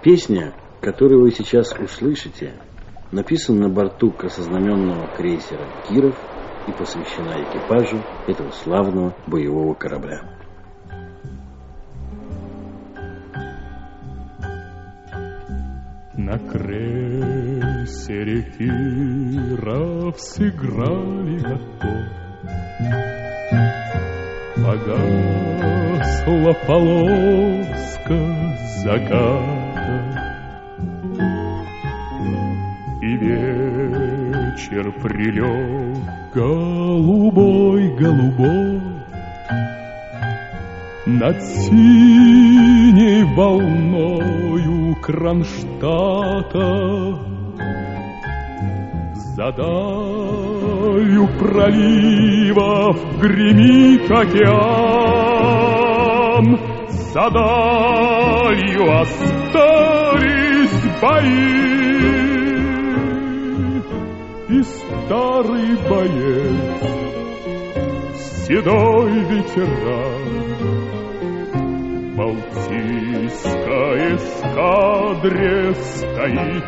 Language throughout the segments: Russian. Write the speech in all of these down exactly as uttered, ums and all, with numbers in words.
Песня, которую вы сейчас услышите, написана на борту краснознаменного крейсера «Киров» и посвящена экипажу этого славного боевого корабля. На крейсере Киров сыграли готов. Погасла полоска заката, и вечер прилег голубой-голубой над синей волною Кронштадта. За далью проливов гремит океан, за далью остались бои, и старый боец, седой ветеран, в Балтийской эскадре стоит.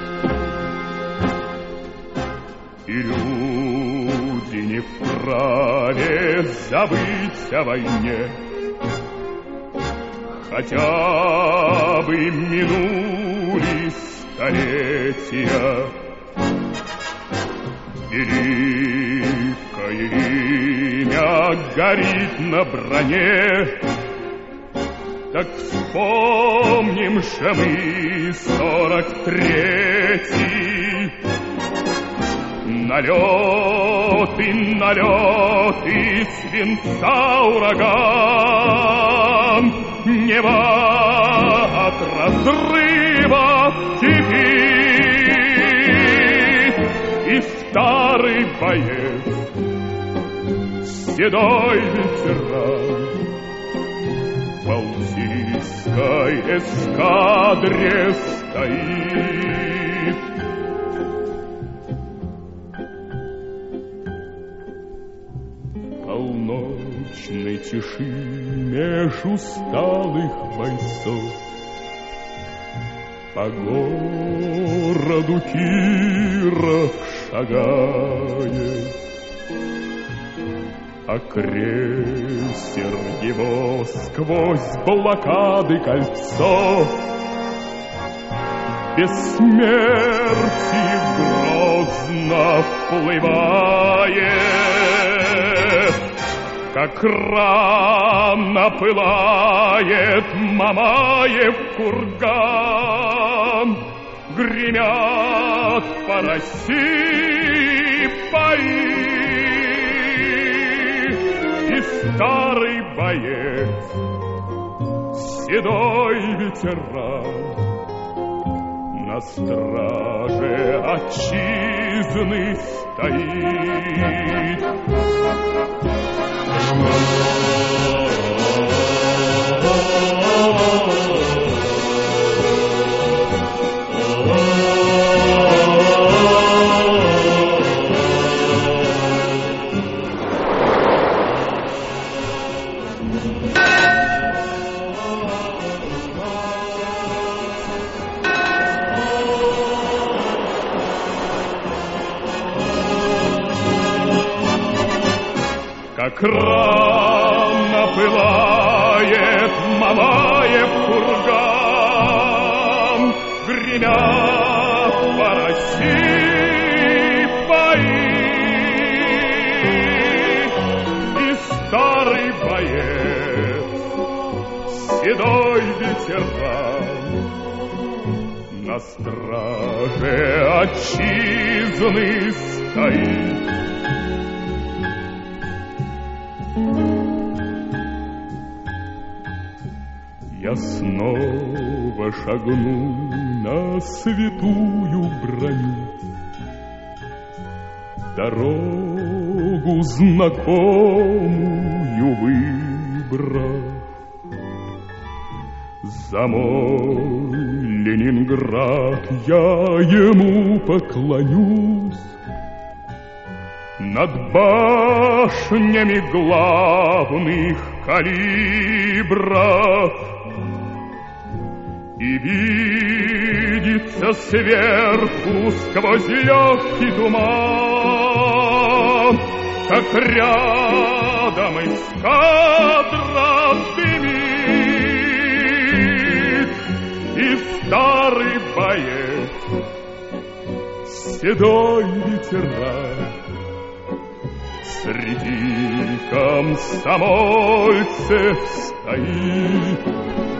И люди не вправе забыть о войне, хотя бы минули столетия. Великое имя горит на броне, так вспомним же мы сорок третий. Налеты, налеты, свинца ураган, небо от разрыва кипит, и старый боец, седой ветеран, в Балтийской эскадре стоит. Полночной тиши меж усталых бойцов по городу Киров шагает, а крейсер его сквозь блокады кольцо бессмертие грозно вплывает, как рано пылает Мамаев курган, гремят по России бои, и старый боец, седой ветеран, на страже отчизны стоит. Как рано пылает Мамаев курган, гремят по России бои, и старый боец, седой ветеран, на страже отчизны стоит. Я снова шагну на святую броню, дорогу знакомую выбрав. За мой Ленинград я ему поклонюсь, над башнями главных калибров. И видится сверху сквозь легкий туман, как рядом эскадра дымит, и старый боец, седой ветеран, среди комсомольцев стоит.